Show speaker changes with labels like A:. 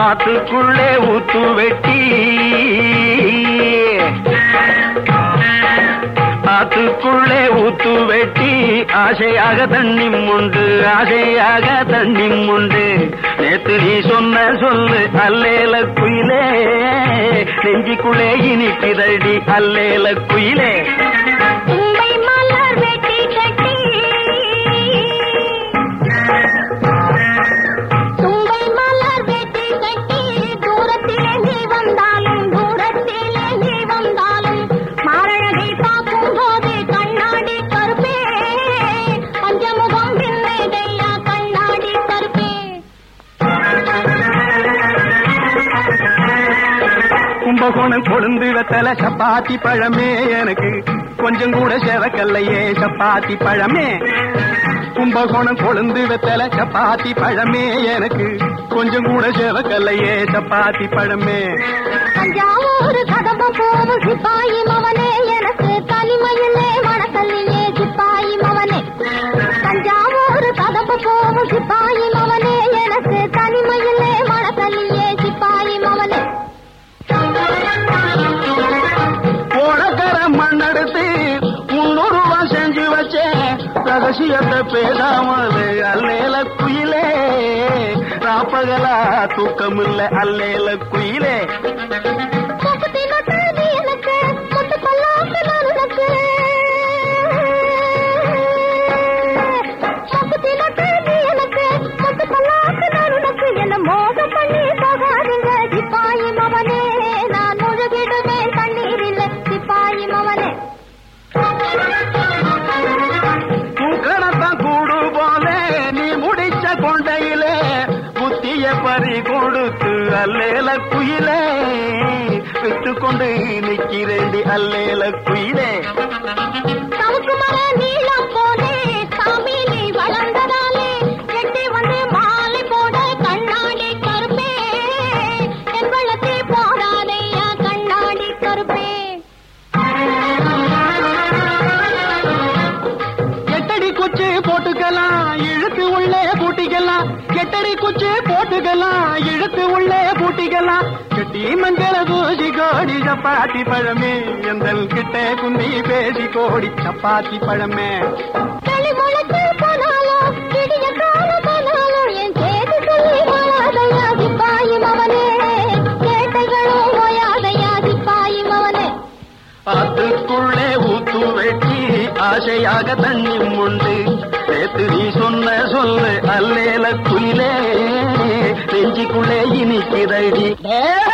A: ஆத்துக்குள்ளே ஊத்து வெட்டி ஆத்துக்குள்ளே ஊத்து வெட்டி ஆசையாக தண்ணி உண்டு ஆசையாக தண்ணி உண்டு நேத்து நீ சொன்ன சொல்லு அல்லேல குயிலே நெஞ்சிக்குள்ளே இனிக்குதடி அல்லேல குயிலே கும்பகோணம் கொழுந்து வெத்தல சப்பாத்தி பழமே எனக்கு கொஞ்சம் கூட செவக்கல்லையே சப்பாத்தி பழமே கும்பகோணம் கொழுந்து வெத்தல சப்பாத்தி பழமே எனக்கு கொஞ்சம் கூட செவக்கல்லையே சப்பாத்தி பழமே
B: தஞ்சாவூர் கதம்ப போகும் சிப்பாயி மவனே எனக்கு தனிமையிலே மனசல்லையே சிப்பாயி மவனே தஞ்சாவூர் கதம்ப போகும் சிப்பாயி மவனே எனக்கு தனிமையிலே மனசல்லையே சிப்பாயி மவனே
A: போனக்கர மண்ணெடுத்து 300 ரூபா செஞ்சு வச்சேன் ரகசியத்தை பேசாமது அல்லேல குயிலே ராப்பகலா தூக்கமில்ல அல்லேல குயிலே
B: என்ன மோகம் பண்ணி போகாதீங்க சிப்பாயி மவனே நான் முழுகிடுவேன் தண்ணீரில் சிப்பாயி மவனே
A: தூக்கணத்தான் கூடு போல நீ முடிச்ச கொண்டையிலே புத்திய பறி கொடுத்து அல்லேல குயிலே விட்டு கொண்டு நிக்கிறேண்டி அல்லேல குயிலே
B: தவுக்கு மர நீளம் போலே சாமி நீ வளர்ந்ததாலே எட்டி வந்து மாலை போட கண்ணாடி கருப்பே என் வெள்ளத்தை போடாதையா கண்ணாடி கருப்பே
A: எட்டடி குச்சி போட்டுக்கலாம் இழுத்து உள்ளே பூட்டிக்கலாம் எட்டடி குச்சி போட்டுக்கலாம் இழுத்து உள்ளே பூட்டிக்கலாம் கட்டி மஞ்சள தூசி கோடி சப்பாத்தி பழமே எந்தல் கிட்ட குந்தி பேசி கோடி சப்பாத்தி பழமே
B: களி முளைச்சு போனாலும் விடிய கால போனாலும் என் கேட்டு சொல்லி போயாதையா சிப்பாயி மவனே கேட்டைகளும் போயாதையா சிப்பாயி மவனே
A: ஆத்துக்குள்ளே ஊத்து வெட்டி ஆசையாக தண்ணி உண்டு நேத்து நீ சொன்ன சொல்லு அல்லேல குயிலே நெஞ்சிக்குள்ளே இனிக்குதடி